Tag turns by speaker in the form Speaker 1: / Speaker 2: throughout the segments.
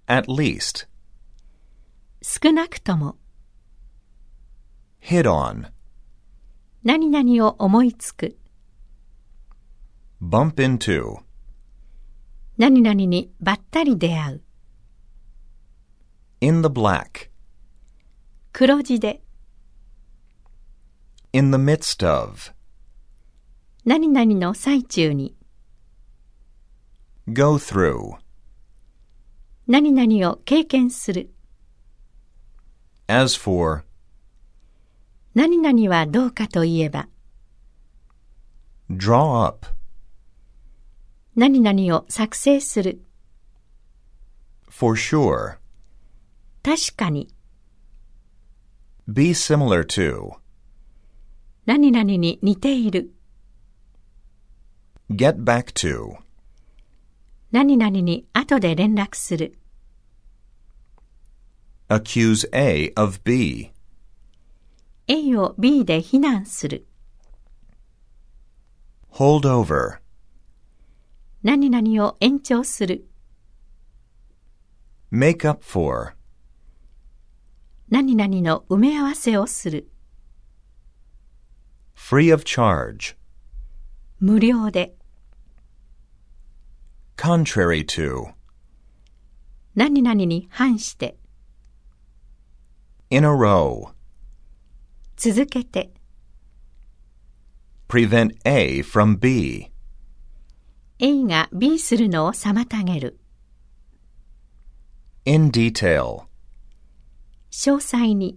Speaker 1: at least.
Speaker 2: 少なくとも。
Speaker 1: Hit on.
Speaker 2: 何々を思いつく。
Speaker 1: Bump into.
Speaker 2: 何々にばったり出会う。
Speaker 1: In the black.
Speaker 2: 黒字で。
Speaker 1: In the midst of.
Speaker 2: 何々の最中に。
Speaker 1: Go through.
Speaker 2: 何々を経験する。
Speaker 1: As for.
Speaker 2: 何々はどうかといえば。
Speaker 1: Draw up.
Speaker 2: 何々を作成する。
Speaker 1: For sure.
Speaker 2: 確かに。
Speaker 1: Be similar to.
Speaker 2: 何々に似ている。
Speaker 1: Get back to.
Speaker 2: 何々に後で連絡する。
Speaker 1: Accuse A of B.
Speaker 2: A を B で非難する。
Speaker 1: Hold over.
Speaker 2: 何々を延長する。
Speaker 1: Make up for.
Speaker 2: 何々の埋め合わせをする。
Speaker 1: Free of charge.
Speaker 2: 無料で。
Speaker 1: Contrary to.
Speaker 2: 何々に反して。
Speaker 1: In a row.
Speaker 2: 続けて。
Speaker 1: Prevent A from B.
Speaker 2: A が B するのを妨げる。
Speaker 1: In detail.
Speaker 2: 詳細に。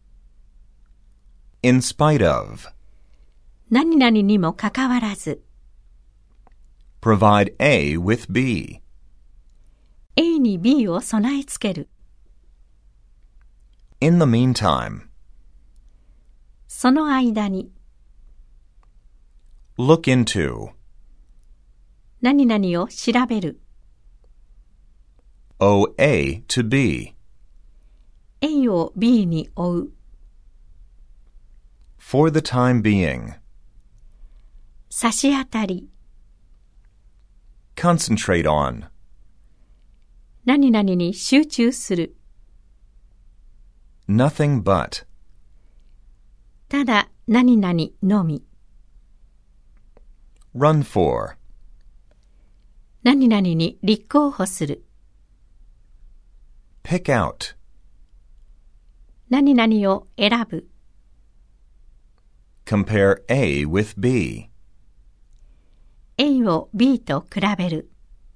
Speaker 1: In spite of.
Speaker 2: 何々にもかかわらず。
Speaker 1: Provide A with B.
Speaker 2: A に B を備え付ける。
Speaker 1: In the meantime.
Speaker 2: その間に。
Speaker 1: Look into.
Speaker 2: 何々を調べる。
Speaker 1: Owe A to B.
Speaker 2: A を B に追う。
Speaker 1: For the time being.
Speaker 2: 差し当たり。
Speaker 1: Concentrate on.
Speaker 2: 何々に集中する。
Speaker 1: Nothing but.
Speaker 2: ただ何々のみ。
Speaker 1: Run for.
Speaker 2: 何々に立候補する。
Speaker 1: Pick out.
Speaker 2: 何々を選ぶ。
Speaker 1: Compare A with B.
Speaker 2: A を B と比べる。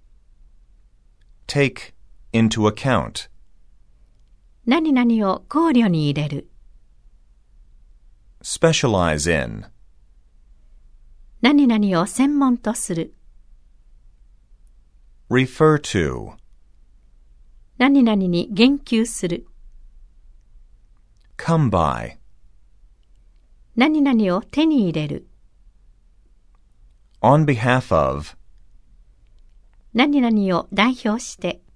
Speaker 1: Take into account.
Speaker 2: 何々を考慮に入れる。
Speaker 1: Specialize in.
Speaker 2: 何々を専門とする。
Speaker 1: Refer to.
Speaker 2: 何々に言及する。
Speaker 1: Come by.
Speaker 2: 何々を手に入れる。
Speaker 1: On behalf of.
Speaker 2: 何々を代表して。